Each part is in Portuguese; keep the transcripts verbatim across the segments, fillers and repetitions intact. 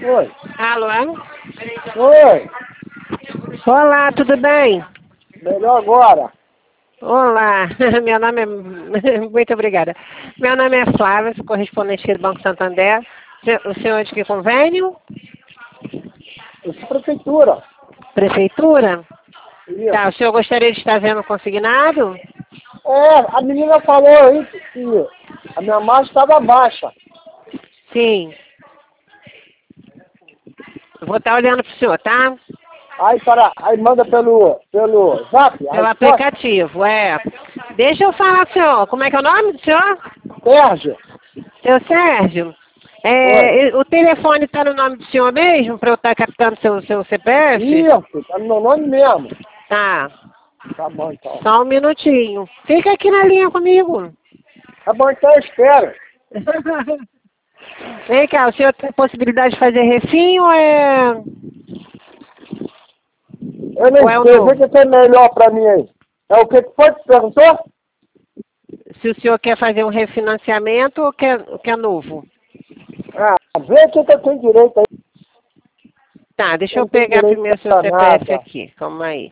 Oi. Alô? Oi. Olá, tudo bem? Melhor agora. Olá, meu nome é... Muito obrigada. Meu nome é Flávia, sou correspondente do Banco Santander. O senhor é de que convênio? Isso é prefeitura. Prefeitura? Isso. Tá, o senhor gostaria de estar vendo consignado? É, a menina falou aí que a minha margem estava baixa. Sim. Eu vou estar olhando para o senhor, tá? Aí, para, aí manda pelo, pelo zap, a Pelo resposta. aplicativo, é. Deixa eu falar, senhor. Como é que é o nome do senhor? Sérgio. Seu Sérgio. É, o telefone está no nome do senhor mesmo, para eu estar captando seu, seu C P F? Isso, tá no meu nome mesmo. Tá. Tá bom, então. Só um minutinho. Fica aqui na linha comigo. Tá bom, então eu espero. Vem cá, o senhor tem possibilidade de fazer refim ou é... Eu nem Ou é o sei, novo? vê que é melhor pra mim aí. É o que que foi que você perguntou? Se o senhor quer fazer um refinanciamento ou quer, quer novo? Ah, vê o que que eu tenho direito aí. Tá, deixa Eu eu não tenho pegar direito primeiro seu a C P F nada. aqui. Calma aí.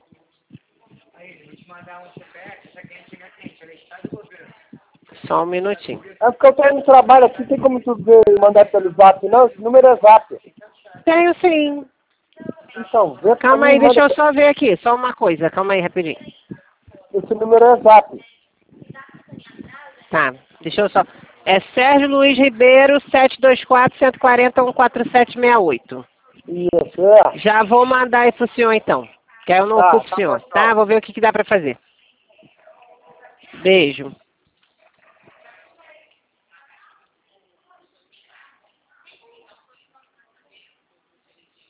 Só um minutinho. É porque eu tô no trabalho aqui, tem como tu ver e mandar pelo zap, não? Esse número é zap. Tenho sim. Então, vê pra Calma mim e aí, deixa manda eu só ver aqui. Só uma coisa. Calma aí, rapidinho. esse número é zap. Tá, deixa eu só... É Sérgio Luiz Ribeiro, sete dois quatro, um quatro zero, um quatro sete seis oito. Isso, é. Já vou mandar aí pro senhor, então. Que aí eu não Tá, ocupo o tá bom senhor, então. tá? Vou ver o que, que dá pra fazer. Beijo.